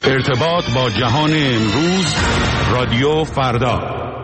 ارتباط با جهان امروز، رادیو فردا.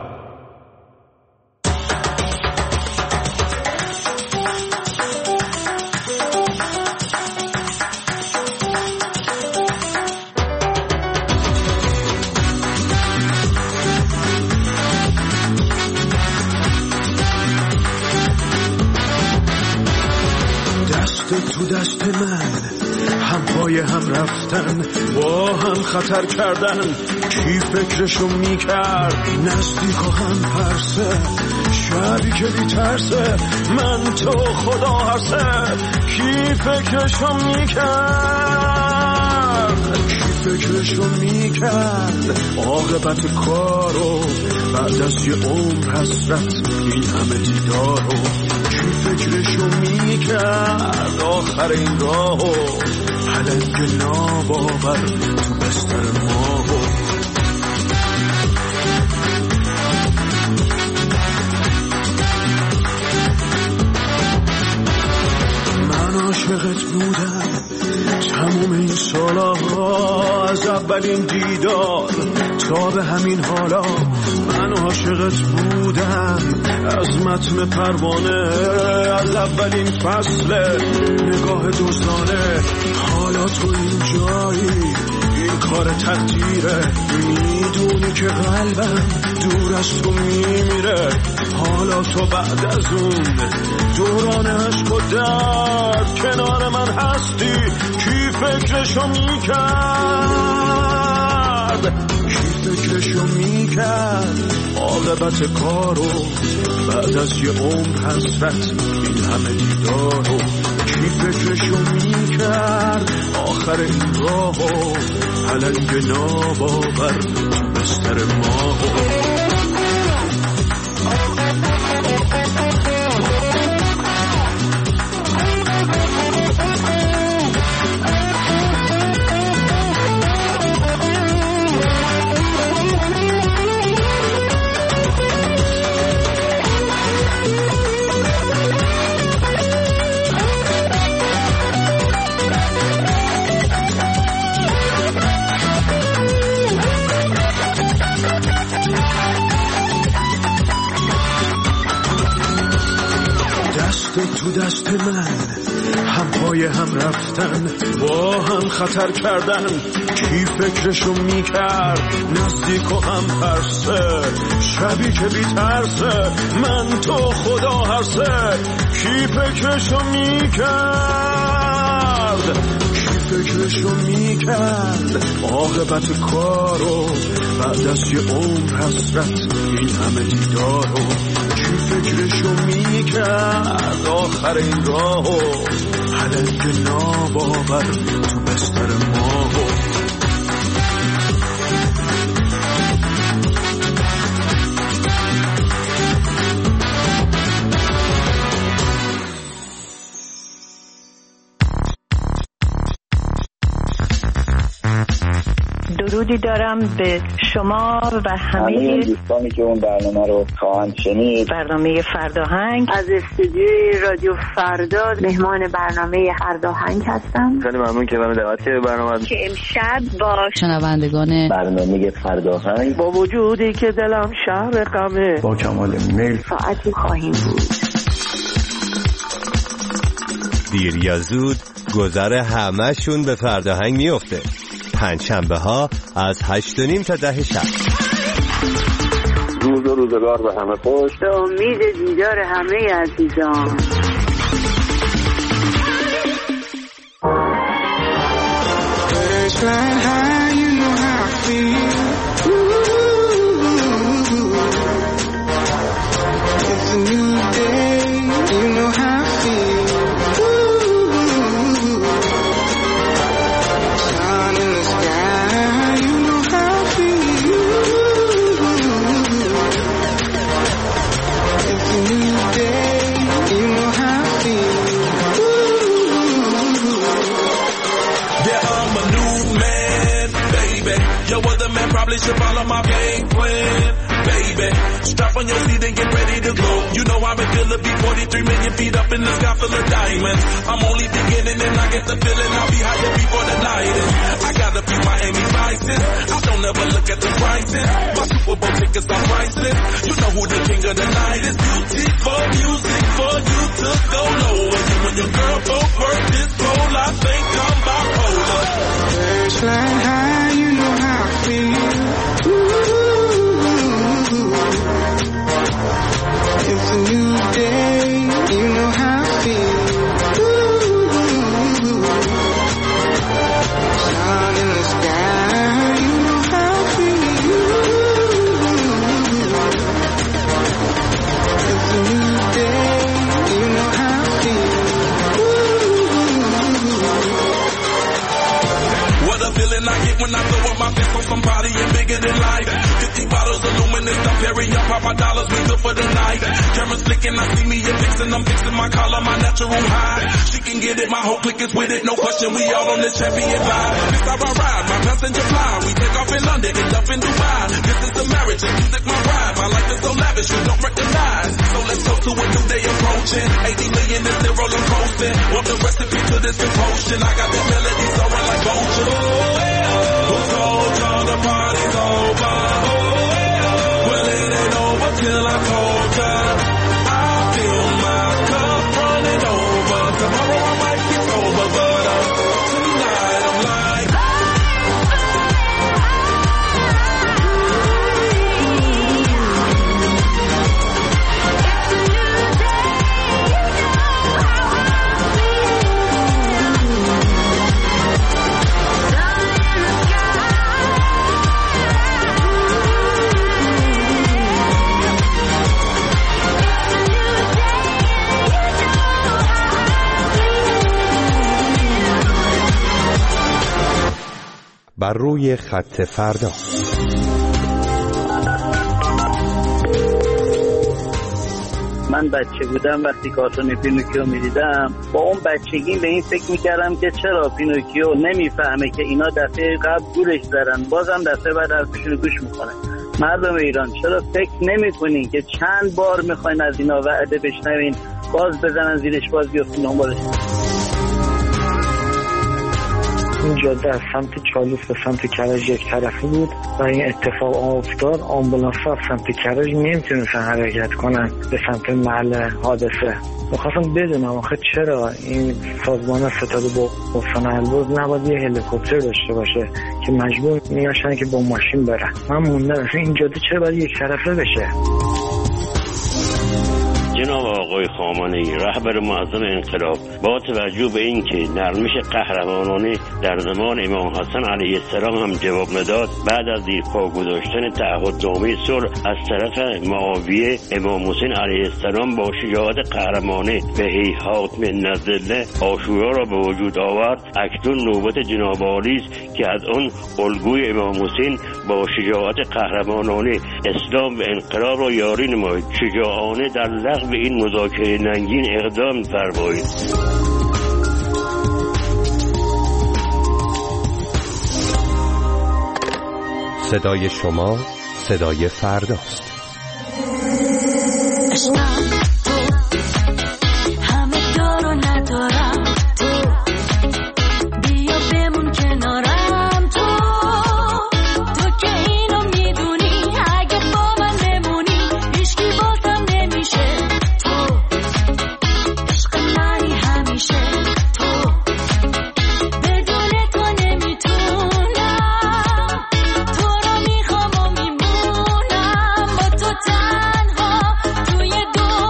دست تو دست من، هم پای هم رفتن، با هم خطر کردن. کی فکرشو میکرد نزدیک و هم پرسه، شبی که بیترسه من تو خدا هرسه. کی فکرشو میکرد، کی فکرشو میکرد عاقبت کارو بعد از یه عمر حسرت این همه دیدارو. کی فکرشو میکرد آخر این راهو پلنگ ناباور تو بستر ماهو. من عاشقت بودم تموم این سالها، از اولین دیدار تا به همین حالا. من عاشقت بودم از متن پروانه، از اولین فصل نگاه دوستانه. حالا تو این جایی، این کار تقدیره، میدونی که قلبم دور از تو میمیره. حالا تو بعد از اون دوران عشق و درد کنار من هستی. کی فکرشو میکرد، کی فکرشو میکرد عاقبت کارو بعد از یه عمر حسرت این همه دیدارو. کی فکرشو میکرد آخر این راهو پلنگ ناباور تو بستر ماهو. تو دست من، هم پای هم رفتن، با هم خطر کردن. کی فکرشو میکرد نزدیک و هم پرسه، شبی که بیترسه من تو خدا هرسه. کی فکرشو میکرد، کی فکرشو میکرد عاقبت کارو بعد از یه عمر حسرت این همه دیدارو. کی فکرشو میکرد آخر این راهو پلنگ ناباور تو بستر ماهو. درودی دارم به شما و همه دوستانی که اون برنامه رو خواهند شنید. برنامه فرداهنگ از استودیوی رادیو فردا مهمان برنامه فرداهنگ هستم. خیلی ممنون که من دعوت کردید برنامه که امشب با شنوندگان برنامه فرداهنگ با وجودی که دلم شهر غمه با کمال میل ساعتی خواهیم بود. دیر یا زود گذر همه‌شون به فرداهنگ میفته. پنجشنبه ها از 8:30 تا 10 شب. روز و روزگار به همه خوش. به امید دیدار همه عزیزان. Probably should follow my game plan, baby. Strap on your seat and get ready to go. You know I'm a killer, be 43 million feet up in the sky full of diamonds. I'm only beginning and I get the feeling I'll be higher before the night is. I got a few Miami Vice license. I don't ever look at the prices. My Super Bowl tickets are priceless. You know who the king of the night is. Beauty for music for you to go low. And you and your girl both work this role. I think I'm bipolar. First flying high, you know how I feel. It's a new day, you know how I feel. Sun in the sky, you know how I feel. It's a new day, you know how I feel. What a feeling I get when I throw up my fist on somebody and bigger than life. 50 bottles of luminous, I'm carrying up pop my dollars, we good for the night. Cameras flicking, I see me and fixing, I'm fixing my collar, my natural high. She can get it, my whole clique is with it, no question, we all on this champion vibe. This how I ride, my passenger fly. We take off in London, end up in Dubai. This is the marriage, and music my ride. My life is so lavish, you don't recognize. So let's go to a new day approaching. 80 million is zero, I'm coasting. Want the recipe to this potion? I got the melody soaring like vulture. Who told y'all the party's over? Well, it ain't over till I told ya. I feel my cup running over. Tomorrow I might get sober, but tonight I'm like. بر روی خط فردا. من بچه بودم وقتی کارتون پینوکیو میدیدم با اون بچگی به این فکر میکردم که چرا پینوکیو نمیفهمه که اینا دفعه قبل گولش زدن، بازم دفعه بعد حرفشون رو گوش میکنه. مردم ایران چرا فکر نمیکنین که چند بار میخواین از اینا وعده بشنوین باز بزنن زیرش باز بیافتین دنبالش؟ این جاده از سمت چالوس به سمت کرج یک طرفی بود و این اتفاق افتاد. آمبولانس ها از سمت کرج نمیتونستن حرکت کنن به سمت محل حادثه. میخواستم بدونم آخه چرا این سازمان ستاد بحران البرز نباید یه هلیکوپتر داشته باشه که مجبور میشن که با ماشین برن. من موندم این جاده چرا باید یک طرفه بشه؟ جناب آقای خامنه‌ای رهبر معظم انقلاب با توجه به اینکه نرمش قهرمانانه در زمان امام حسن علیه السلام هم جواب نداد، بعد از زیر پا گذاشتن تعهدنامه صلح از طرف معاویه، امام حسین علیه السلام با شجاعت قهرمانه به هیهات من الذله عاشورا را به وجود آورد. اکنون نوبت جناب عالی است که از آن الگوی امام حسین با شجاعت قهرمانانه اسلام و انقلاب را یاری نمایید. شجاعانه در لغو این مذاکره ننگین اقدام فرمایید. صدای شما صدای فرداست. همه دارو ندارم تو بیا بمون کنارم تو که اینو میدونی اگه با من بمونی هیچکی بازم نمیشه تو عشق منی همیشه تو بدون تو نمیتونم تو رو میخوام و میمونم با تو تنها توی دنیا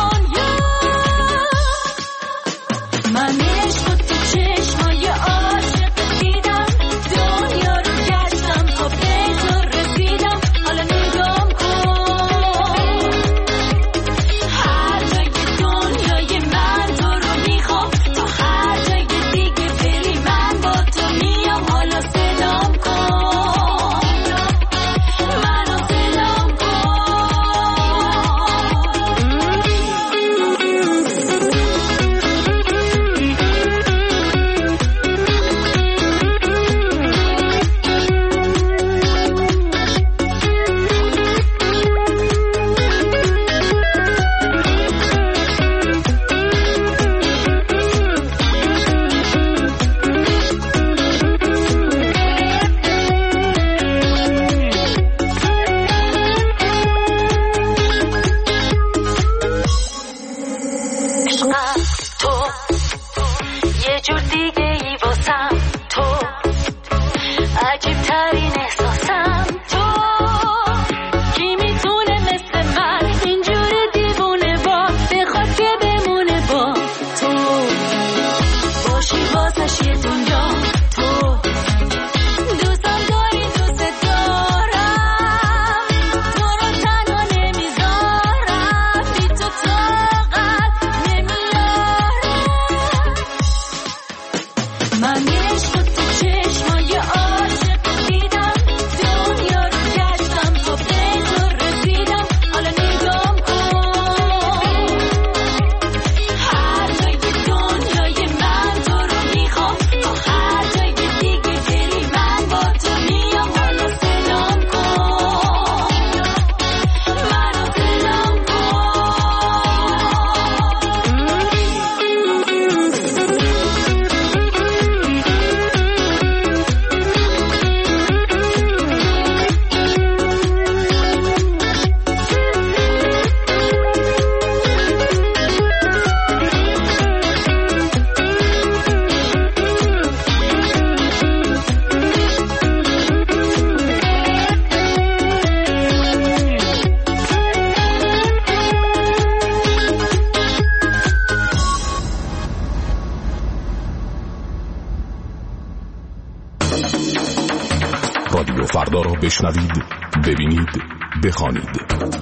رادیو فردا را بشنوید، ببینید، بخوانید.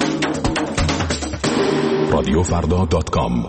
radiofrda.com.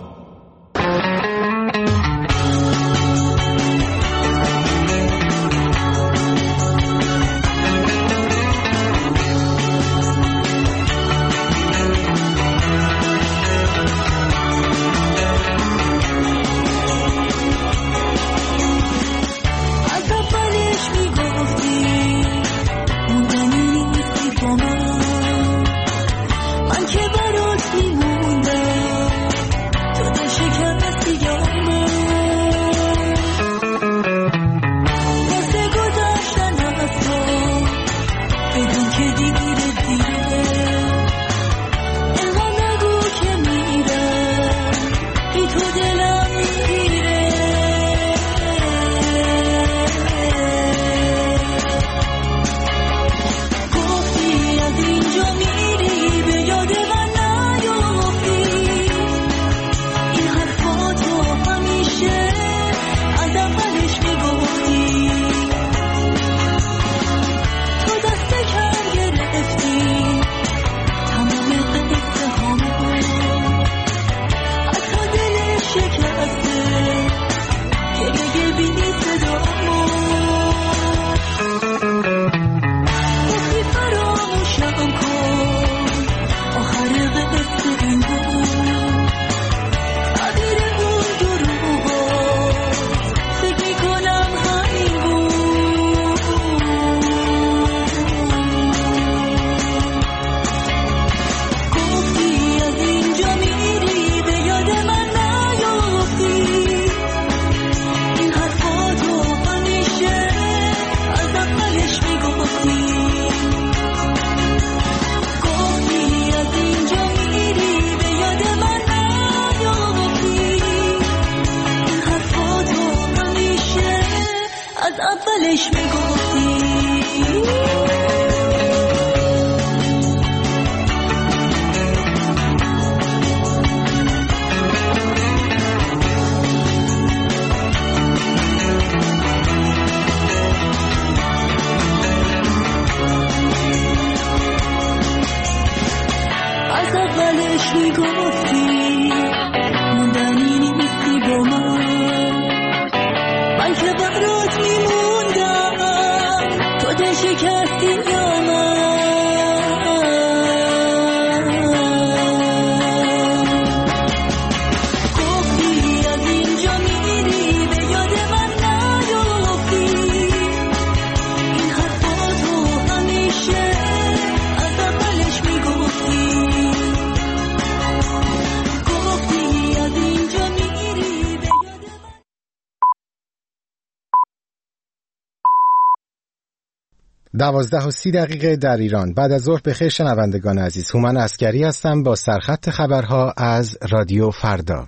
دوازده و 30 دقیقه در ایران. بعد از ظهر بخیر شنوندگان عزیز. هومن عسکری هستم با سرخط خبرها از رادیو فردا.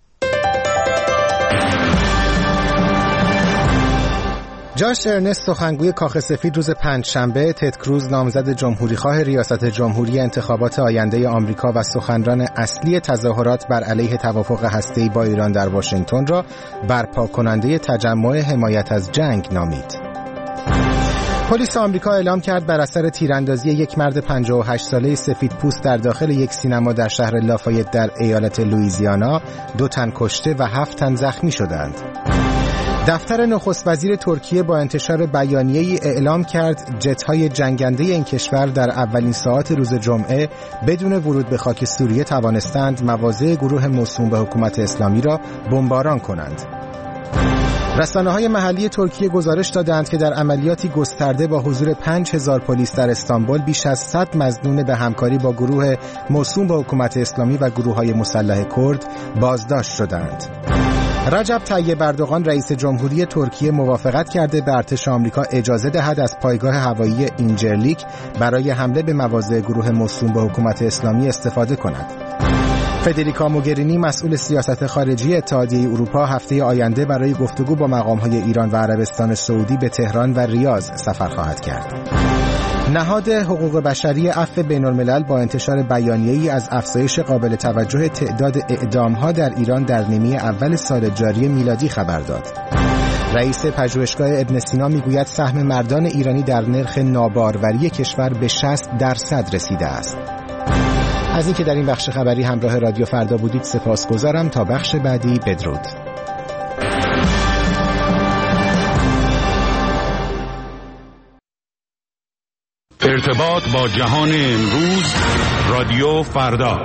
جاش ارنست سخنگوی کاخ سفید روز پنجشنبه، تد کروز نامزد جمهوریخواه ریاست جمهوری انتخابات آینده آمریکا و سخنران اصلی تظاهرات بر علیه توافق هسته‌ای با ایران در واشنگتن را برپا کننده تجمع حمایت از جنگ نامید. پلیس آمریکا اعلام کرد بر اثر تیراندازی یک مرد 58 ساله سفید پوست در داخل یک سینما در شهر لافایت در ایالت لوئیزیانا 2 تن کشته و 7 تن زخمی شدند. دفتر نخست وزیر ترکیه با انتشار بیانیه‌ای اعلام کرد جت‌های جنگنده این کشور در اولین ساعات روز جمعه بدون ورود به خاک سوریه توانستند مواضع گروه موسوم به حکومت اسلامی را بمباران کنند. رسانه‌های محلی ترکیه گزارش دادند که در عملیاتی گسترده با حضور 5000 پلیس در استانبول بیش از 100 مظنون به همکاری با گروه موسوم به حکومت اسلامی و گروه‌های مسلح کرد بازداشت شدند. رجب طیب اردوغان رئیس جمهوری ترکیه موافقت کرده به ارتش آمریکا اجازه دهد از پایگاه هوایی اینجرلیک برای حمله به مواضع گروه موسوم به حکومت اسلامی استفاده کند. فدریکا موگرینی مسئول سیاست خارجی اتحادیه اروپا هفته آینده برای گفتگو با مقام‌های ایران و عربستان سعودی به تهران و ریاض سفر خواهد کرد. نهاد حقوق بشری عفو بین‌الملل با انتشار بیانیه‌ای از افزایش قابل توجه تعداد اعدام‌ها در ایران در نیمه اول سال جاری میلادی خبر داد. رئیس پژوهشگاه ابن سینا میگوید سهم مردان ایرانی در نرخ ناباروری کشور به 60% رسیده است. از اینکه در این بخش خبری همراه رادیو فردا بودید سپاسگزارم. تا بخش بعدی بدرود. ارتباط با جهان امروز، رادیو فردا.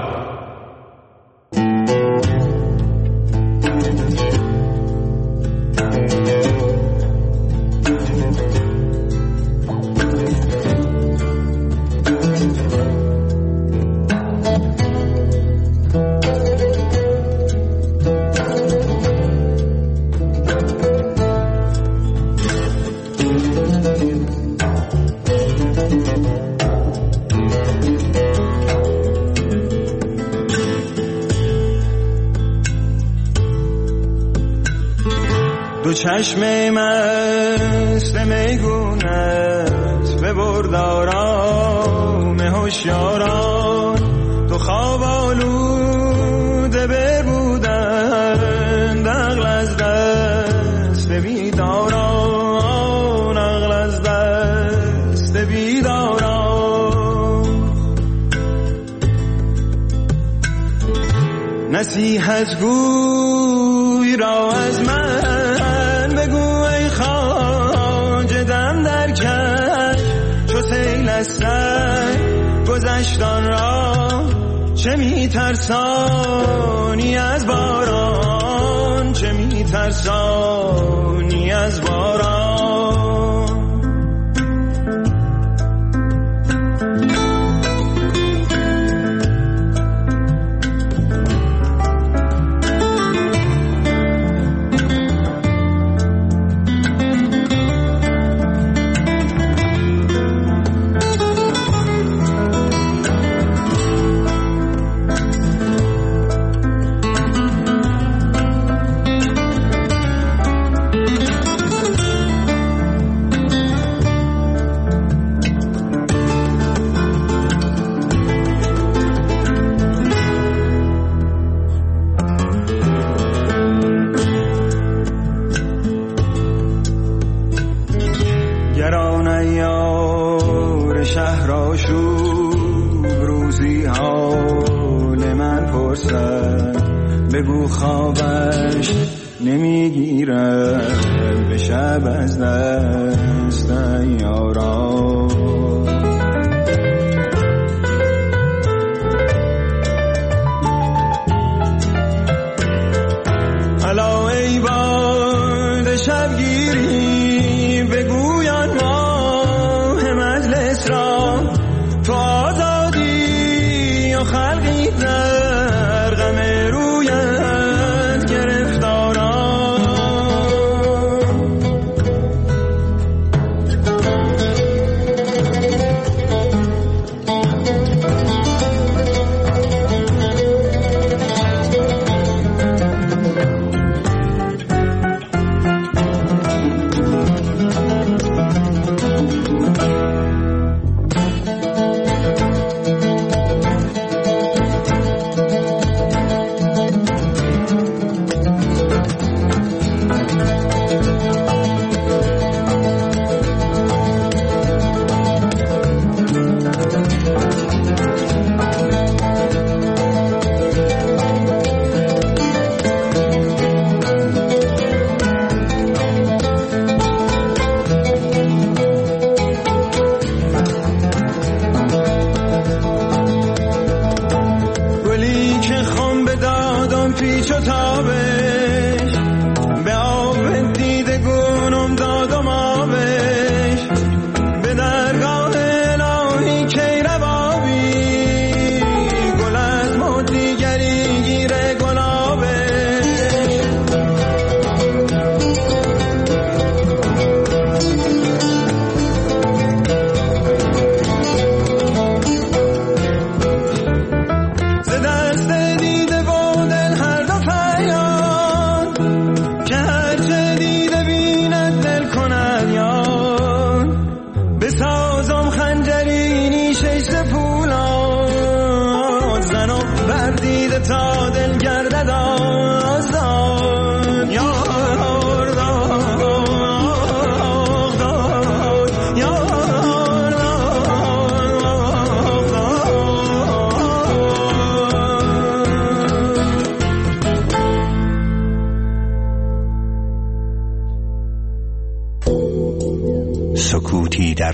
دو چشم مست میگونت ببرد آرام هوشیاران، تو خواب آلوده ببودند عقل از دست بیداران، عقل از دست بیداران. نصیحت گوی را از من گذشتان را چه میترسانی از باران، چه میترسانی از باران. بگو خوابش نمیگیرد به شب از دست یاران. الا ای باد شبگیری بگویان ماه مجلس را، تو آزادی و خلقی در غم رویت گرفتاران.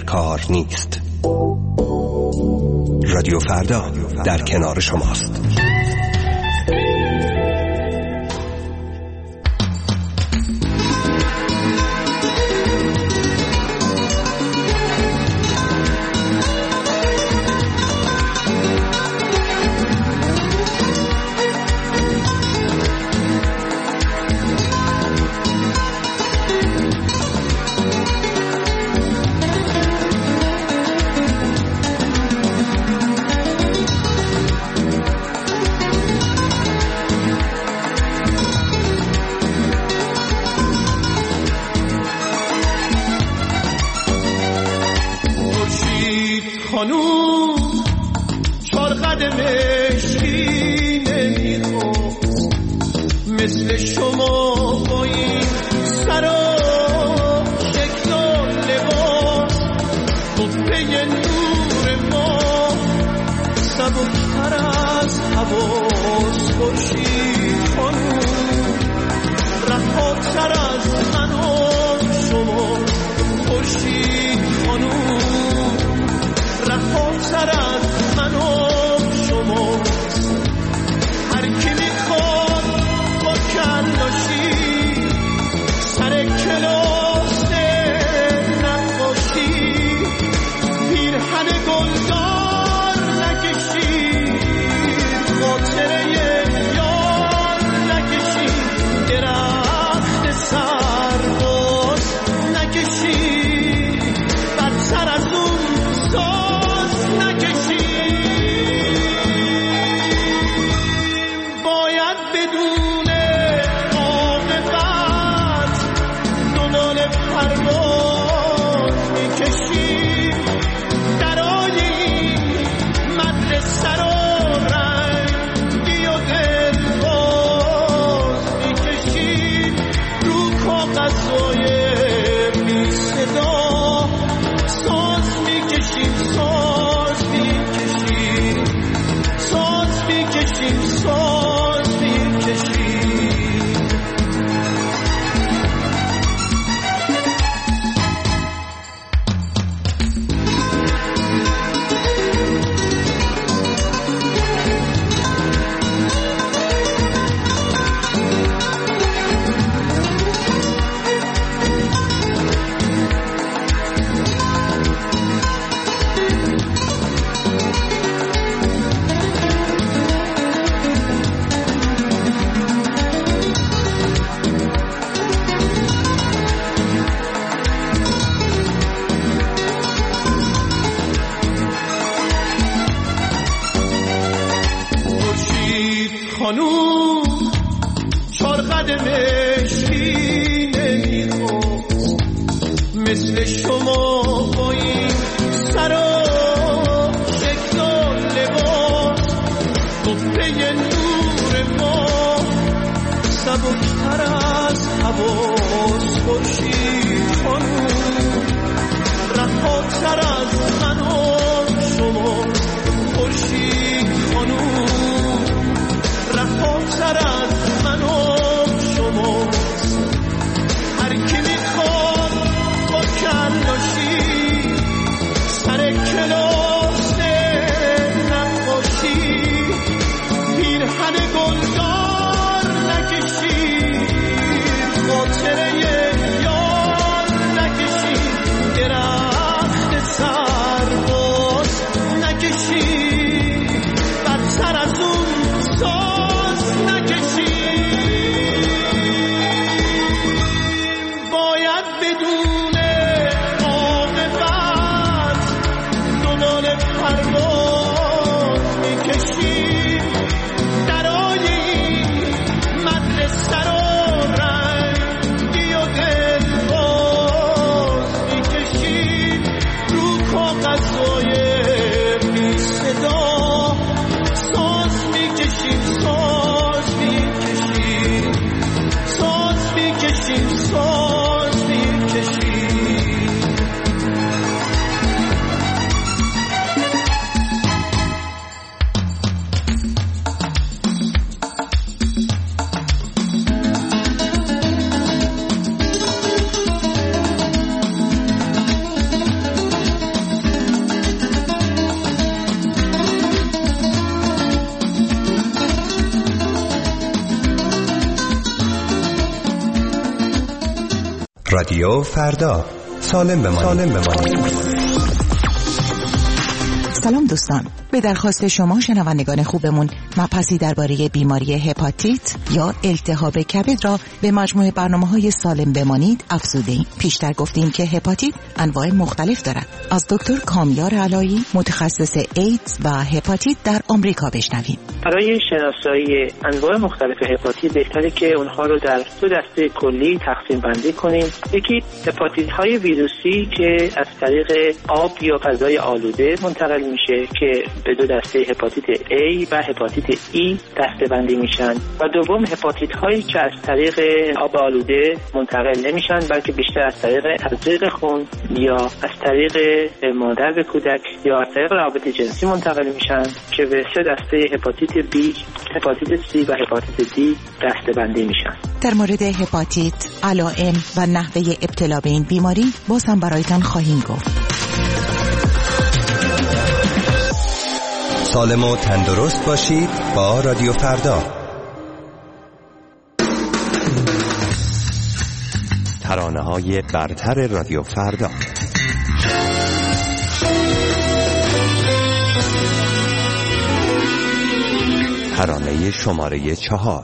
کار نیست. رادیو فردا در کنار شماست. خانوم چار قدم مشکی نمیخواست مثل شما با این سر و شکل و لباس قبه نور ما سبکتر از حواس خورشید خانوم رهاتر از من و شما خورشید خانوم رهاتر از من و شماست. هر کی میخواد با کلاشی سر کلاس نقاشی پیرهن گلدار نکشی خاطره یار نکشی درخت سرباز نکشی بدتر از اون ساز نکشی. باید بدون عاقبت دنبال پرواز میکشی درای این مدرسه رو رنگی و دلباز میکشی رو کاغذهای بی صدا ساز میکشیم ساز میکشیم ساز میکشیم ساز میکشیم. خانوم چار قدم مشکی نمیخواست مثل شما با این سر و شکل و لباس قبه نور ما سبکتر از حواس خورشید خانوم رهاتر از من و شما خورشید خانوم رهاتر از من و شماست. هر کی میخواد با کلاشی سر کلاس نقاشی پیرهن گلدار نکشی خاطره یار نکشی درخت رادیو فردا، سالم بمانید. سلام دوستان، به درخواست شما شنوندگان خوبمون مبحثی درباره بیماری هپاتیت یا التهاب کبد را به مجموعه برنامه‌های سالم بمانید افزوده‌ایم. پیشتر گفتیم که هپاتیت انواع مختلف دارد. از دکتر کامیار علایی، متخصص ایدز و هپاتیت در آمریکا بشنویم. برای شناسایی انواع مختلف هپاتیت بهتره که اونها رو در دو دسته کلی تقسیم بندی کنیم. یکی هپاتیت های ویروسی که از طریق آب یا فضای آلوده منتقل میشه که به دو دسته هپاتیت A و هپاتیت E دسته بندی میشن، و دوم هپاتیت هایی که از طریق آب آلوده منتقل نمیشن بلکه بیشتر از طریق تزریق خون یا از طریق مادر به کودک یا از طریق روابط جنسی منتقل میشن که به سه دسته هپاتیت B، هپاتیت C و هپاتیت D دسته بندی میشن. در مورد هپاتیت، علائم و نحوه ابتلا به این بیماری باز هم برایتان خواهیم گفت. سالم و تندرست باشید با رادیو فردا. ترانه‌های برتر رادیو فردا. ترانه شماره 4.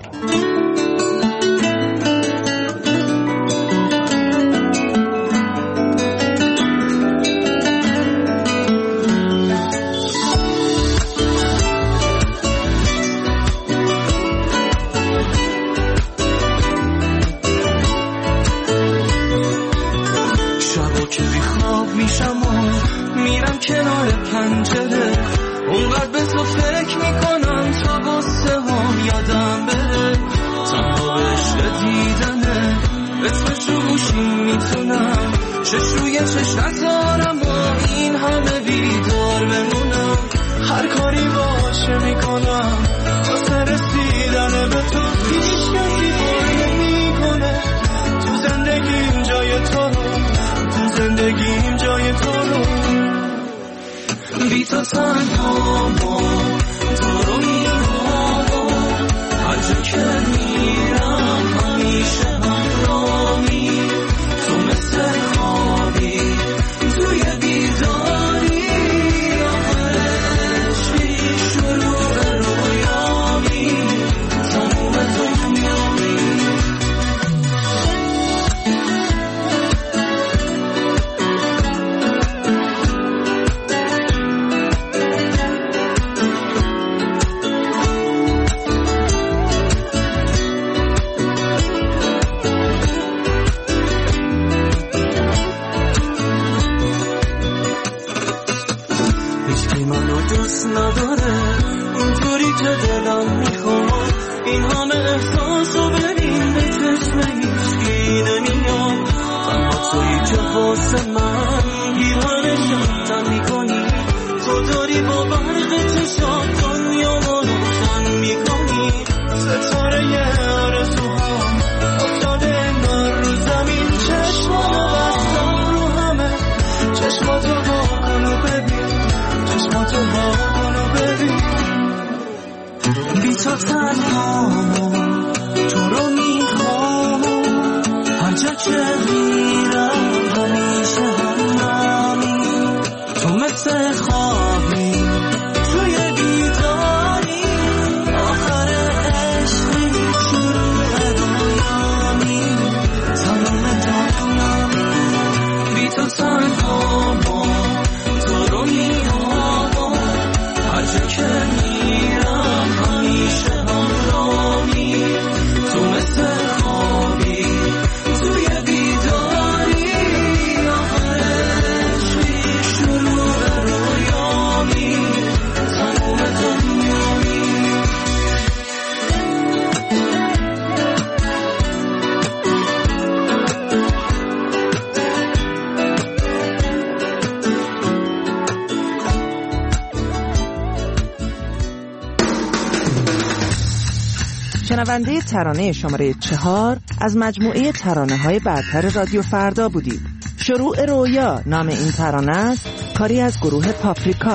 شنونده ترانه شماره 4 از مجموعه ترانه‌های برتر رادیو فردا بودید. شروع رویا نام این ترانه است، کاری از گروه پاپریکا.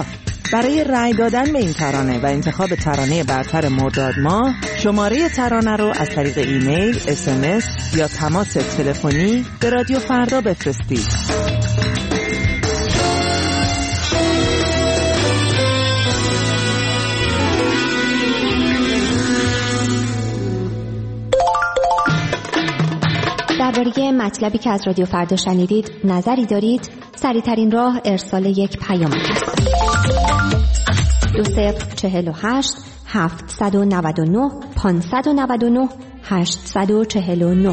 برای رأی دادن به این ترانه و انتخاب ترانه برتر مرداد ماه شماره ترانه رو از طریق ایمیل، SMS یا تماس تلفنی به رادیو فردا بفرستید. درباره مطلبی که از رادیو فردا شنیدید نظری دارید؟ سریع‌ترین راه ارسال یک پیام است. 2048 799 599 849.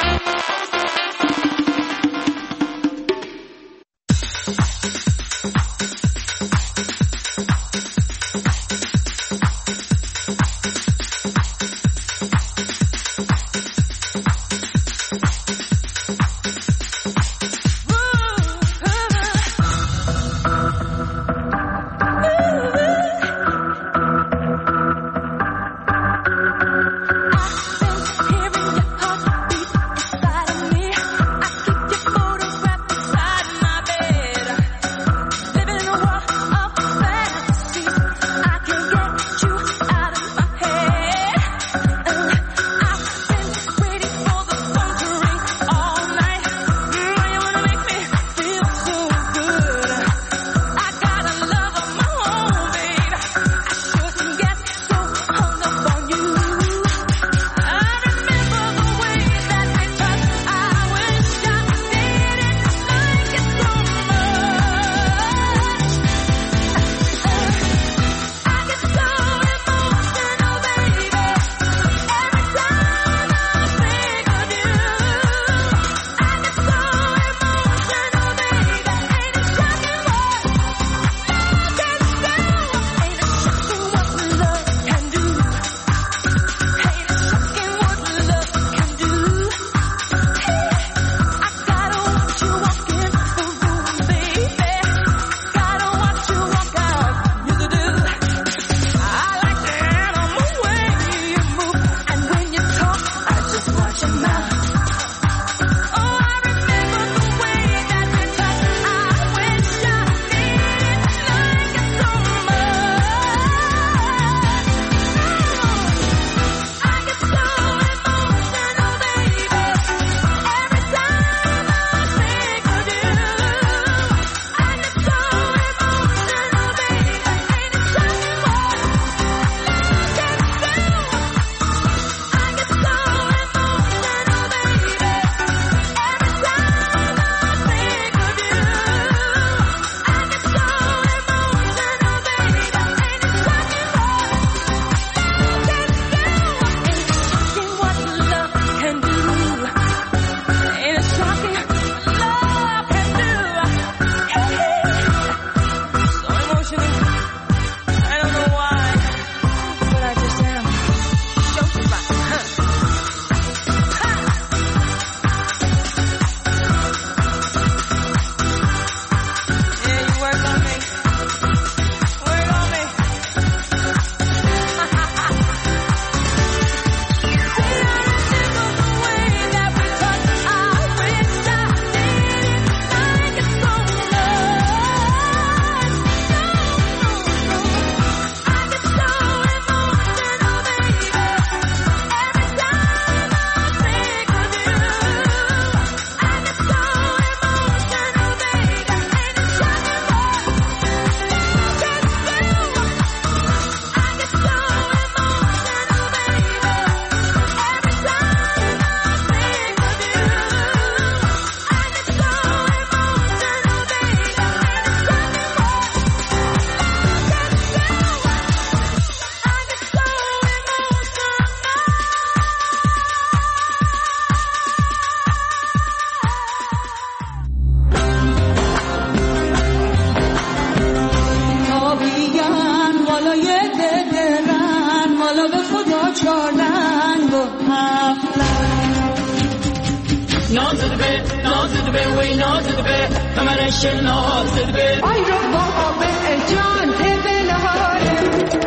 Ay Rabba be can tebelare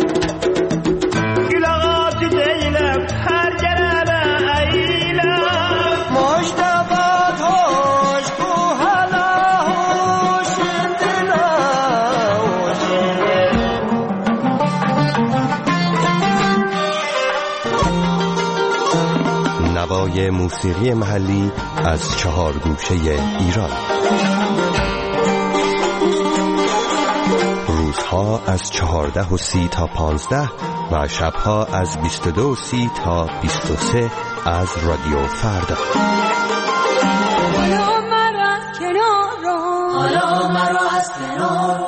İlagat değilim her gelene eyle Mojdabat hoş bu hala hoş dila hoş انواع موسیقی محلی از 4 گوشه ایران. روزها از 14:30 تا 15 و شبها از 22:30 تا 23 از رادیو فردا. حالا مرا از کنار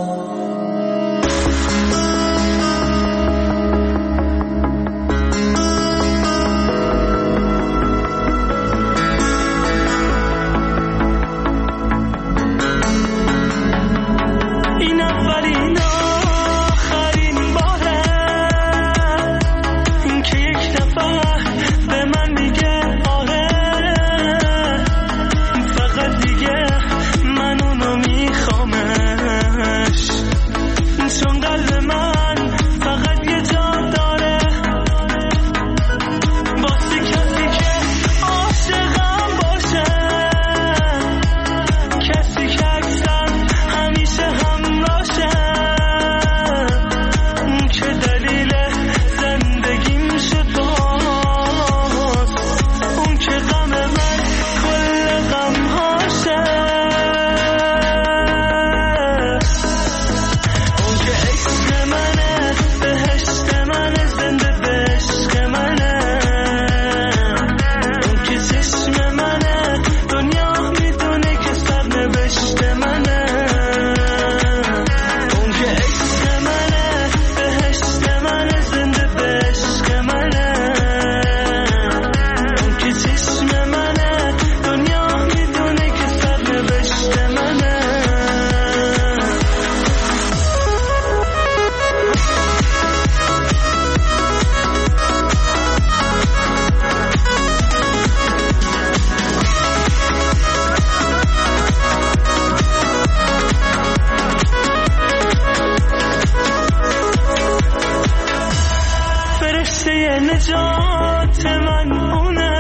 نجات من اونه،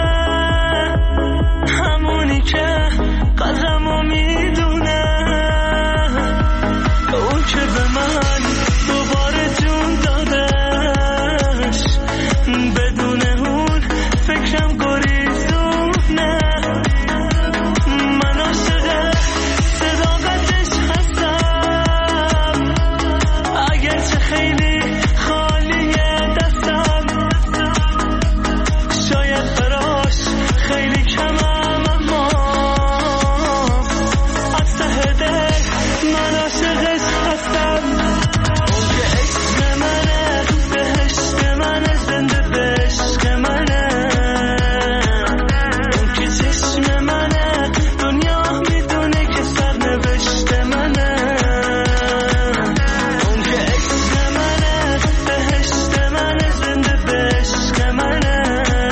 همونی که قدرمو میدونه، اون که به من دوباره جون دادش، بدون اون فکرم گریزونه. من عاشق صداقتش هستم، اگرچه خیلی خالیه دستم، شاید براش خیلی کمم، اما از ته دل من عاشقش هستم. اون که عشق منه، بهشت منه، زنده به عشق منه، اون که چشم منه، دنیا میدونه که سرنوشت منه. اون که عشق منه، بهشت منه، زنده به عشق منه،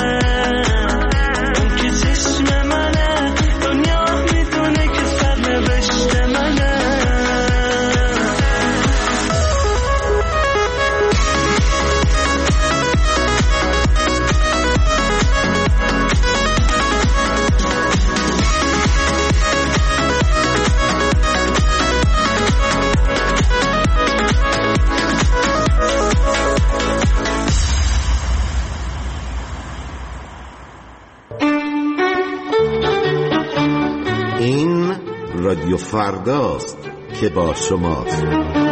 اون که چشم منه، دنیا میدونه که سرنوشت منه. این رادیو فرداست که با شماست.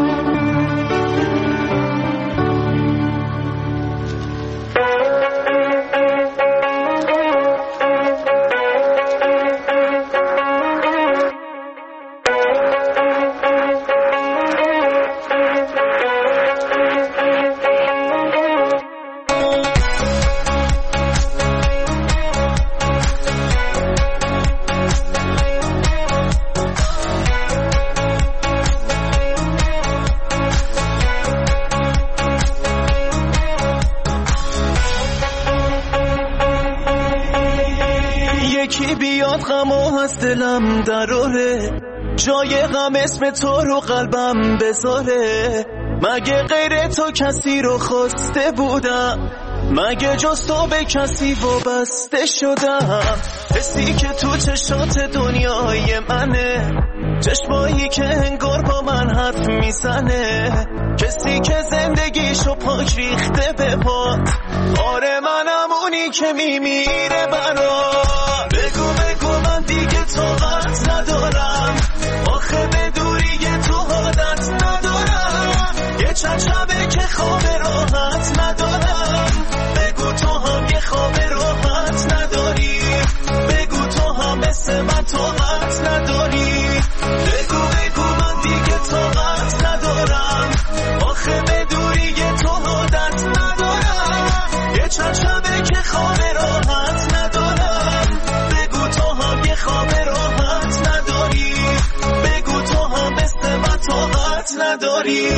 یکی بیاد غمو از دلم دراره، جای غم اسم تو رو قلبم بذاره. مگه غیر تو کسی رو خواسته بودم؟ مگه جز تو به کسی وابسته شدم؟ حسی که تو چشات دنیای منه، چشمایی که انگار با من حرف میزنه، کسی که زندگیشو پاک ریخته به پات. آره منم اونی جایی که میمیره برام. بگو من دیگه طاقت ندارم، آخه به دوری تو عادت ندارم. یه چند شبه که خواب راحت ندارم. بگو تو هم یه خواب راحت نداری، بگو تو هم مثل من طاقت نداری. بگو من دیگه طاقت ندارم، آخه به دوری تو عادت ندارم. یه چند شبه که خواب راحت ندارم. بگو تو هم یه خواب راحت نداری، بگو تو هم مثل من طاقت نداری.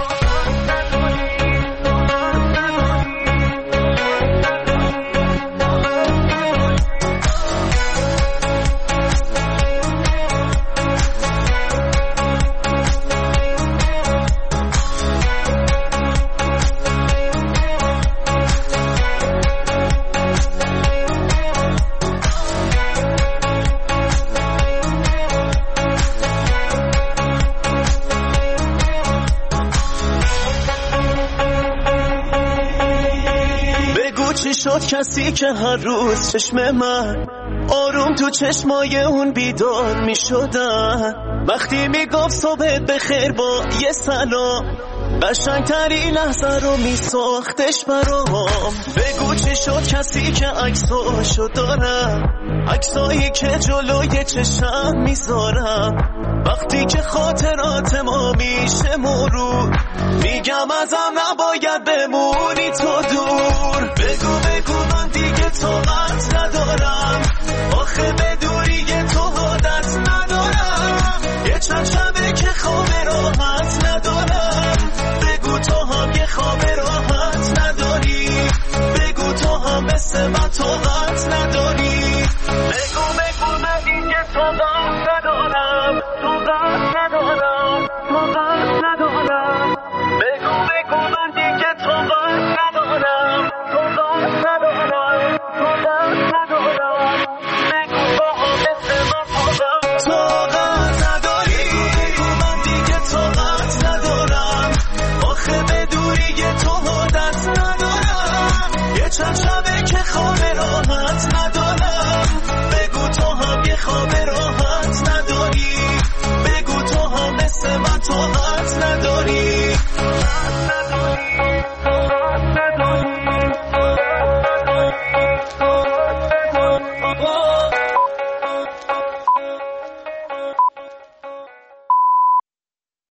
چی شد کسی که هر روز چشم من آروم تو چشمای اون بیدار می شدن، وقتی می گفت صبح بخیر با یه سلام، قشنگترین لحظه رو می ساختش برام. بگو چی شد کسی که عکساشو دارم، عکسایی که جلوی چشم میذارم، وقتی که خاطرات ما میشه مرور، میگم ازم نباید